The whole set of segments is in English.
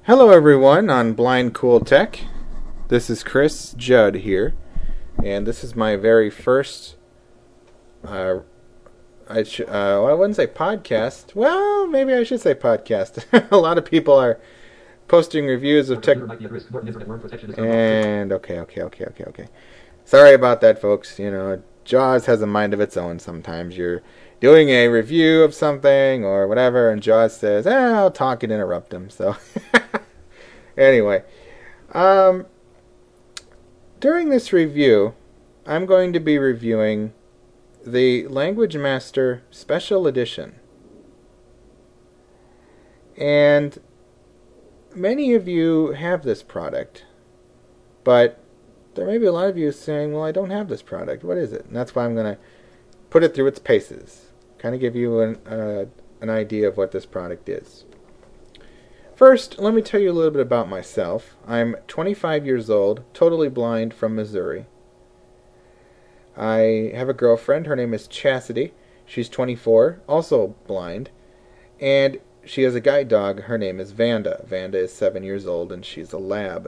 Hello everyone on Blind Cool Tech. This is Chris Judd here, and this is my very first, I wouldn't say podcast. Well, maybe I should say podcast. A lot of people are posting reviews of tech. And okay. Sorry about that, folks. You know, Jaws has a mind of its own sometimes. You're doing a review of something or whatever, and Jaws says, I'll talk and interrupt him. So, anyway, during this review, I'm going to be reviewing the Language Master Special Edition. And many of you have this product, but there may be a lot of you saying, well, I don't have this product. What is it? And that's why I'm going to put it through its paces. Kind of give you an idea of what this product is. First, let me tell you a little bit about myself. I'm 25 years old, totally blind, from Missouri. I have a girlfriend. Her name is Chastity. She's 24, also blind. And she has a guide dog. Her name is Vanda. Vanda is 7 years old, and she's a lab.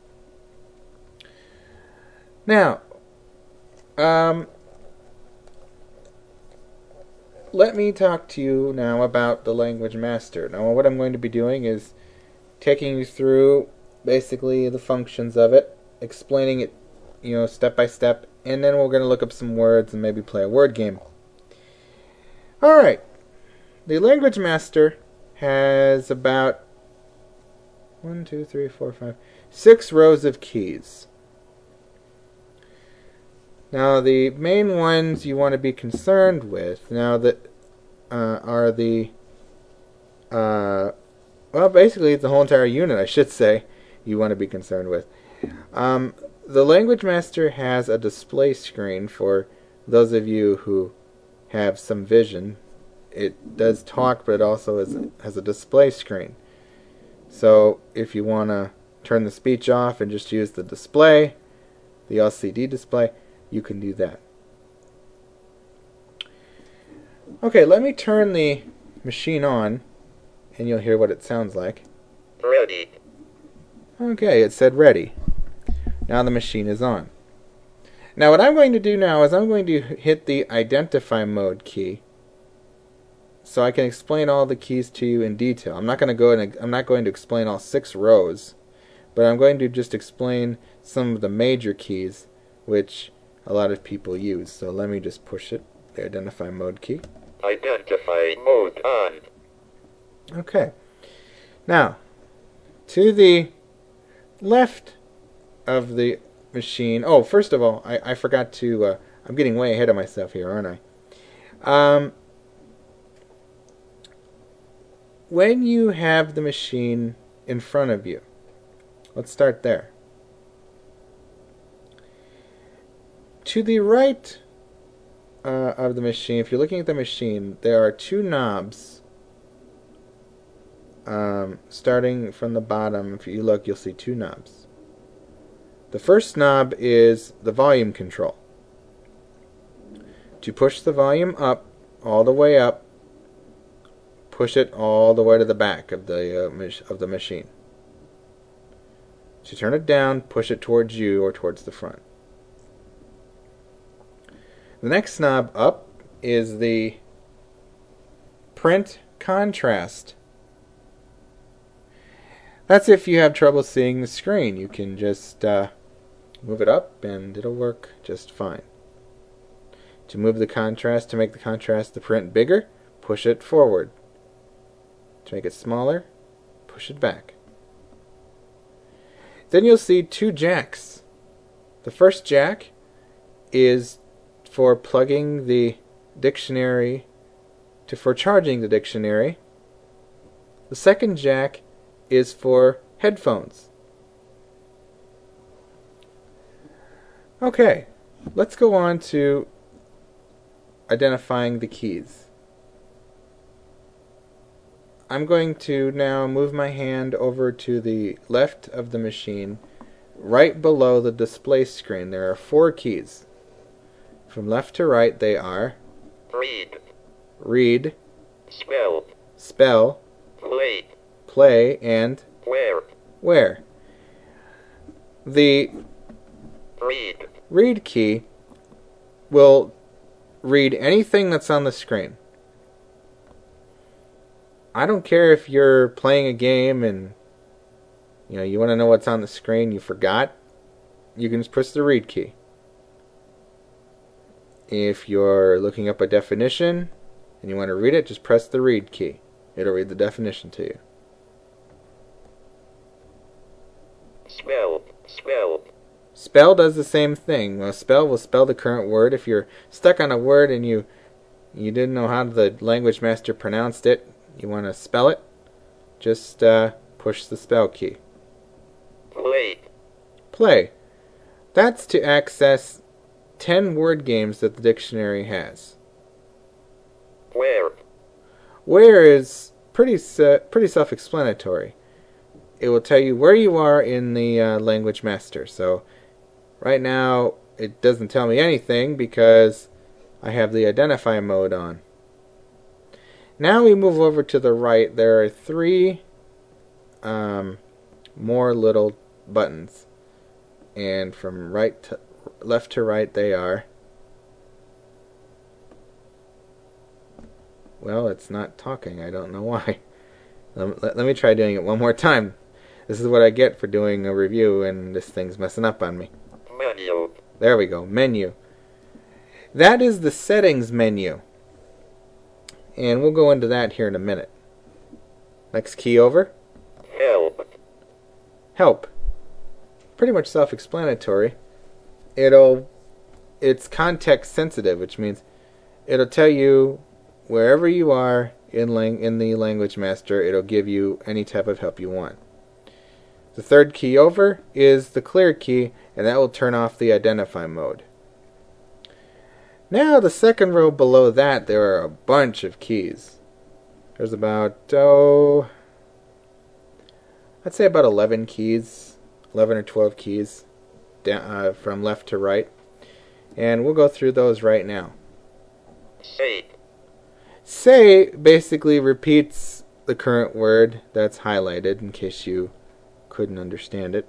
Now, let me talk to you now about the Language Master. Now, what I'm going to be doing is taking you through basically the functions of it, explaining it, step by step, and then we're going to look up some words and maybe play a word game. Alright, the Language Master has about 6 rows of keys. Now, the main ones you want to be concerned with now that are the basically the whole entire unit, I should say, you want to be concerned with. The Language Master has a display screen for those of you who have some vision. It does talk, but it also has a display screen. So if you want to turn the speech off and just use the display, the LCD display, you can do that. Okay, let me turn the machine on, and you'll hear what it sounds like. Ready. Okay, it said ready. Now the machine is on. Now what I'm going to do now is I'm going to hit the Identify Mode key, so I can explain all the keys to you in detail. I'm not going to explain all 6 rows, but I'm going to just explain some of the major keys, which a lot of people use. So let me just push it, the Identify Mode key. Identify mode on. Okay. Now, to the left of the machine. Oh, first of all, I forgot to. I'm getting way ahead of myself here, aren't I? When you have the machine in front of you, let's start there. To the right of the machine, if you're looking at the machine, there are 2 knobs. Starting from the bottom, if you look, you'll see 2 knobs. The first knob is the volume control. To push the volume up, all the way up, push it all the way to the back of the machine. To turn it down, push it towards you or towards the front. The next knob up is the print contrast. That's if you have trouble seeing the screen. You can just move it up and it'll work just fine. To move the contrast, to make the contrast the print bigger, push it forward. To make it smaller, push it back. Then you'll see 2 jacks. The first jack is for plugging the dictionary for charging the dictionary. The second jack is for headphones. Okay, let's go on to identifying the keys. I'm going to now move my hand over to the left of the machine, right below the display screen. There are 4 keys. From left to right, they are read, spell, play, play, and Where? Where? The read key will read anything that's on the screen. I don't care if you're playing a game and you want to know what's on the screen, you forgot, you can just press the read key. If you're looking up a definition and you want to read it, just press the read key. It'll read the definition to you. Spell. Spell does the same thing. Well, spell will spell the current word. If you're stuck on a word and you didn't know how the language master pronounced it, you want to spell it, just push the spell key. Play. That's to access 10 word games that the dictionary has. Where is pretty self-explanatory. It will tell you where you are in the language master. So right now it doesn't tell me anything because I have the identify mode on. Now we move over to the right. There are 3 more little buttons, and from left to right they are. Well, it's not talking. I don't know why. Let me try doing it one more time. This is what I get for doing a review and this thing's messing up on me. Menu. There we go. Menu. That is the settings menu. And we'll go into that here in a minute. Next key over. Help. Pretty much self-explanatory. It's context sensitive, which means it'll tell you wherever you are in the language master. It'll give you any type of help you want. The third key over is the clear key, and that will turn off the identify mode. Now, the second row below that, there are a bunch of keys. There's about, I'd say about 11 keys, 11 or 12 keys down, from left to right. And we'll go through those right now. Say basically repeats the current word that's highlighted in case you couldn't understand it.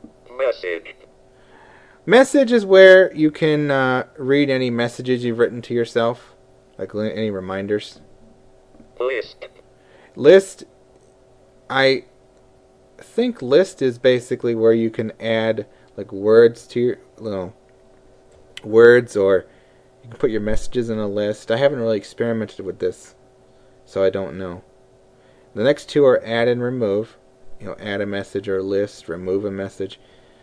Message is where you can read any messages you've written to yourself, like any reminders. List. I think list is basically where you can add like words to your words, or you can put your messages in a list. I haven't really experimented with this, so I don't know. The next 2 are add and remove. Add a message or list, remove a message.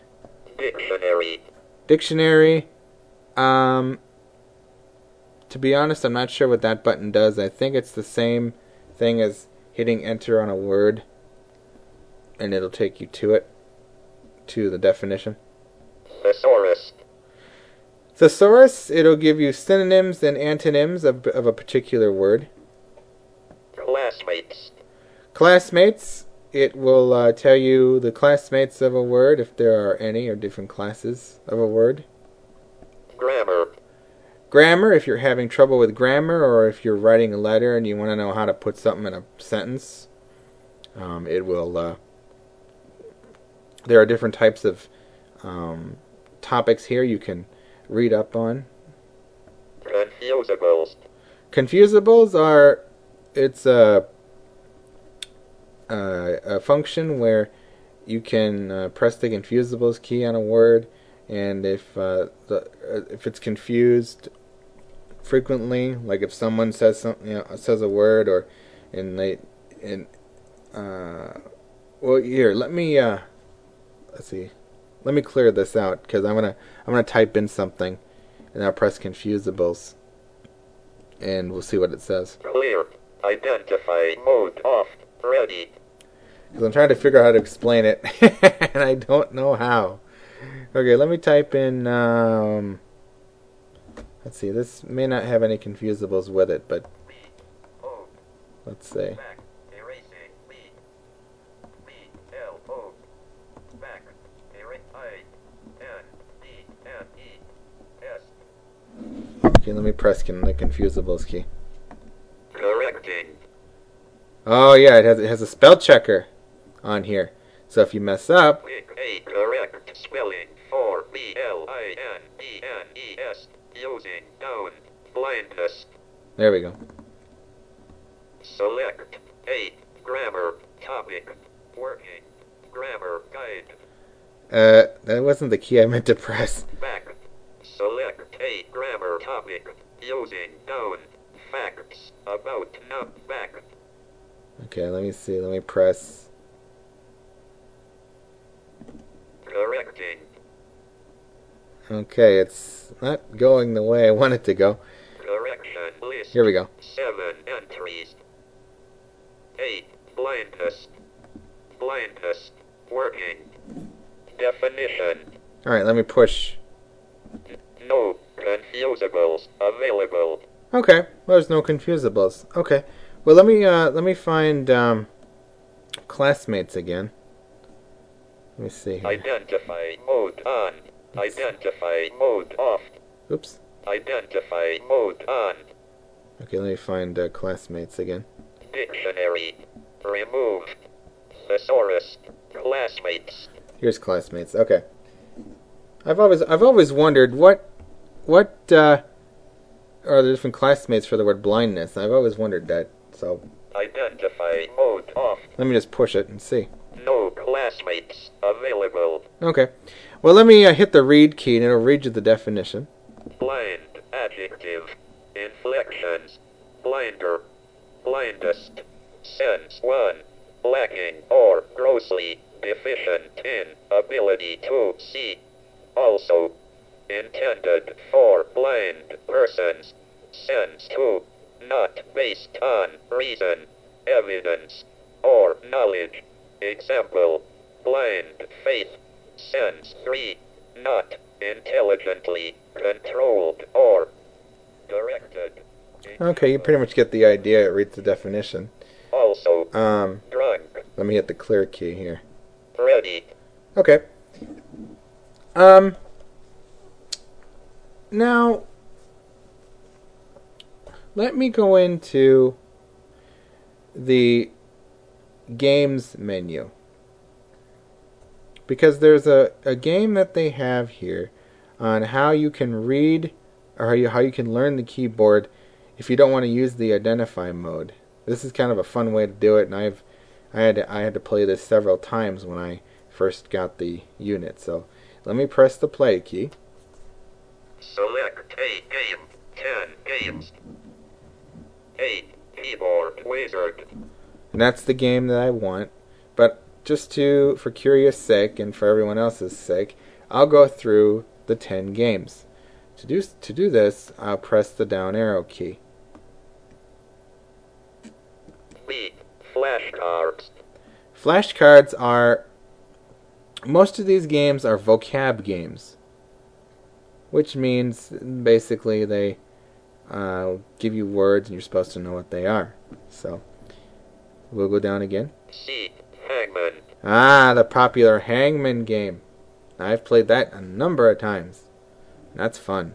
Dictionary. To be honest, I'm not sure what that button does. I think it's the same thing as hitting enter on a word, and it'll take you to it, to the definition. Thesaurus, it'll give you synonyms and antonyms of a particular word. Classmates, it will tell you the classmates of a word, if there are any, or different classes of a word. Grammar, if you're having trouble with grammar, or if you're writing a letter and you want to know how to put something in a sentence, it will. There are different types of topics here you can read up on. Confusables are, it's a function where you can press the confusables key on a word, and if it's confused frequently, like if someone says something, says a word, or well, here, let me let's see. Let me clear this out, because I'm gonna type in something, and I'll press confusables, and we'll see what it says. Clear. Identify mode off. Ready. Because I'm trying to figure out how to explain it, and I don't know how. Okay, let me type in. Let's see. This may not have any confusables with it, but let's see. Okay, let me press the confusables key. Correcting. Oh yeah, it has a spell checker on here. So if you mess up, Pick a correct spelling for blindness using down blindness. there we go. Select a grammar topic. Working grammar guide. That wasn't the key I meant to press. Back. Select a grammar topic using down facts about back. Okay, let me see. Let me press. Correcting. Okay, it's not going the way I want it to go. Correction list. Here we go. 7 entries. 8. Blindness. Blindness. Working. Definition. Alright, let me push. No confusables available. Okay, well, there's no confusables. Okay, well, let me find classmates again. Let me see here. Identify mode on. Identify mode off. Oops. Identify mode on. Okay, let me find classmates again. Dictionary. Remove. Thesaurus. Classmates. Here's classmates. Okay. I've always wondered what are the different classmates for the word blindness. I've always wondered that. So Identify mode off. let me just push it and see. No classmates available. Okay. Well, let me hit the read key and it'll read you the definition. Blind. Adjective. Inflections. Blinder. Blindest. Sense 1. Lacking or grossly deficient in ability to see. Also. Intended for blind persons. Sense 2. Not based on reason, evidence, or knowledge. Example. Blind faith. Sense 3. Not intelligently controlled or directed. Okay, you pretty much get the idea. It reads the definition. Also. Drunk. Let me hit the clear key here. Ready. Okay. Now, let me go into the games menu. Because there's a game that they have here on how you can read or how you can learn the keyboard if you don't want to use the identify mode. This is kind of a fun way to do it, and I had to play this several times when I first got the unit. So let me press the play key. Select a game. 10 games. 8. Keyboard wizard. And that's the game that I want. But just for curious sake and for everyone else's sake, I'll go through the 10 games. To do this, I'll press the down arrow key. B. Flashcards. Flashcards are... Most of these games are vocab games. Which means, basically, they give you words and you're supposed to know what they are. So, we'll go down again. C. Hangman. Ah, the popular Hangman game. I've played that a number of times. That's fun.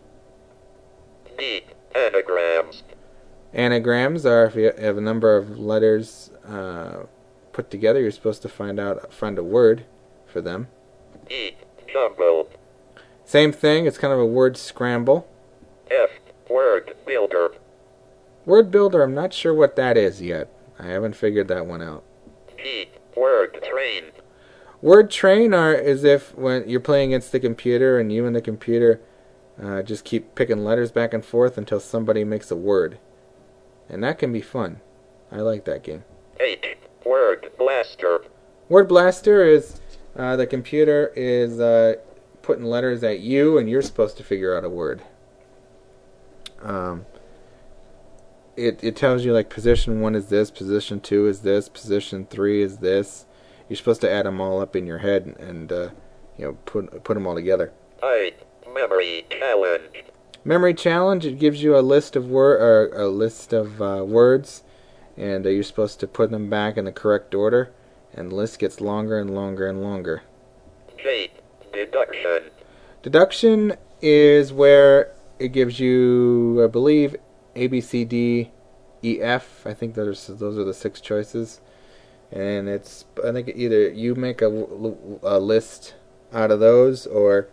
D. Anagrams. Anagrams are if you have a number of letters put together, you're supposed to find a word for them. E. Jumble. Same thing, it's kind of a word scramble. F. Word builder. Word builder, I'm not sure what that is yet. I haven't figured that one out. G. Word train. Word train is if when you're playing against the computer and you and the computer just keep picking letters back and forth until somebody makes a word. And that can be fun. I like that game. H. Word blaster. Word blaster is the computer is putting letters at you and you're supposed to figure out a word. It tells you like position 1 is this, position 2 is this, position 3 is this. You're supposed to add them all up in your head and put them all together. I. Memory challenge. Memory challenge. It gives you a list of words, and you're supposed to put them back in the correct order. And the list gets longer and longer and longer. J. Deduction. Deduction is where it gives you, I believe, A, B, C, D, E, F. I think those are the 6 choices. And I think either you make a list out of those, or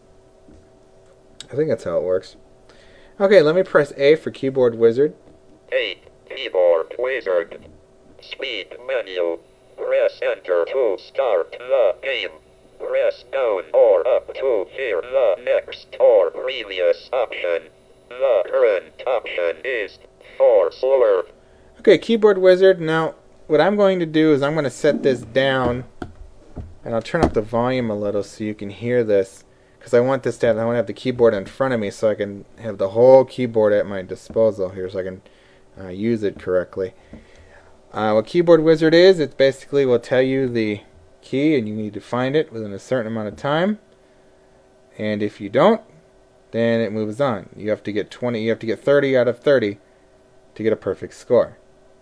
I think that's how it works. Okay, let me press A for Keyboard Wizard. A. Keyboard Wizard. Speed menu. Press enter to start the game. Press down or up to hear the next or previous option. The current option is for slower. Okay, Keyboard Wizard. Now, what I'm going to do is I'm going to set this down, and I'll turn up the volume a little so you can hear this, because I want to have the keyboard in front of me so I can have the whole keyboard at my disposal here so I can use it correctly. What Keyboard Wizard is, it basically will tell you the key, and you need to find it within a certain amount of time. And if you don't, then it moves on. You have to get 30 out of 30 to get a perfect score.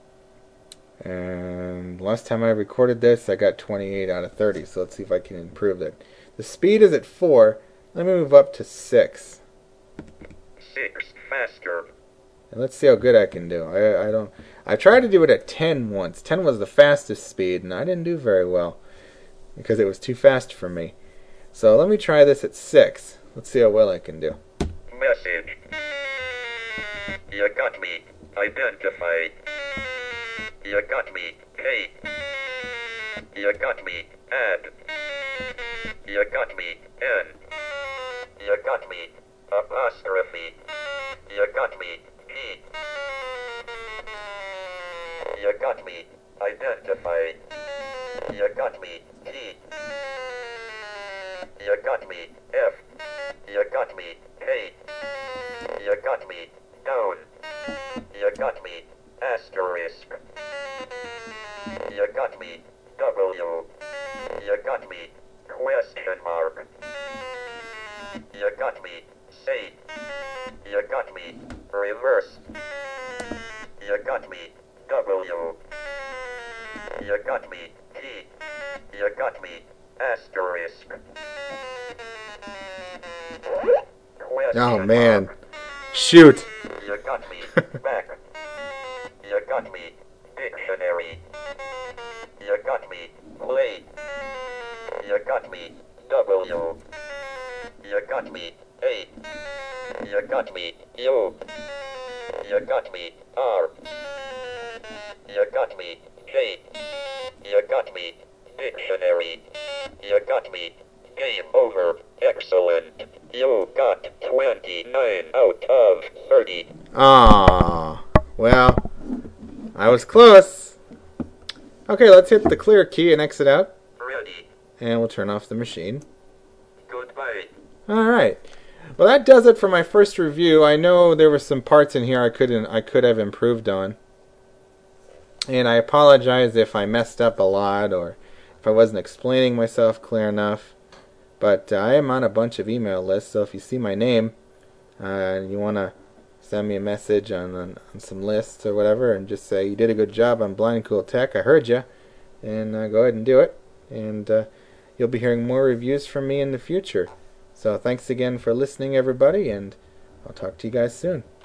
And last time I recorded this, I got 28 out of 30. So let's see if I can improve that. The speed is at 4. Let me move up to 6. 6 faster. And let's see how good I can do. I tried to do it at 10 once. 10 was the fastest speed, and I didn't do very well because it was too fast for me. So let me try this at 6. Let's see how well I can do. Message. You got me. Identify. You got me. Hey. You got me. Add. You got me. N. You got me. Apostrophe. You got me. P. You got me. Identify. You got me. T. You got me. F. You got me. K. You got me. Down. You got me. Asterisk. You got me. W. You got me. Question mark. You got me. Say. You got me. Reverse. You got me. W. You got me. T. You got me. Asterisk. Oh man. Shoot. You got me. Back. You got me. Dictionary. You got me. Play. You got me. W. You got me. A. You got me. U. You got me. R. You got me. J. You got me. Dictionary. You got me. Game over. Excellent. You got 29 out of 30. Ah, well, I was close. Okay, let's hit the clear key and exit out. Ready. And we'll turn off the machine. Goodbye. Alright. Well, that does it for my first review. I know there were some parts in here I could have improved on. And I apologize if I messed up a lot or if I wasn't explaining myself clear enough. But I am on a bunch of email lists, so if you see my name and you want to send me a message on some lists or whatever and just say, you did a good job on Blind Cool Tech, I heard you, and go ahead and do it. And you'll be hearing more reviews from me in the future. So thanks again for listening, everybody, and I'll talk to you guys soon.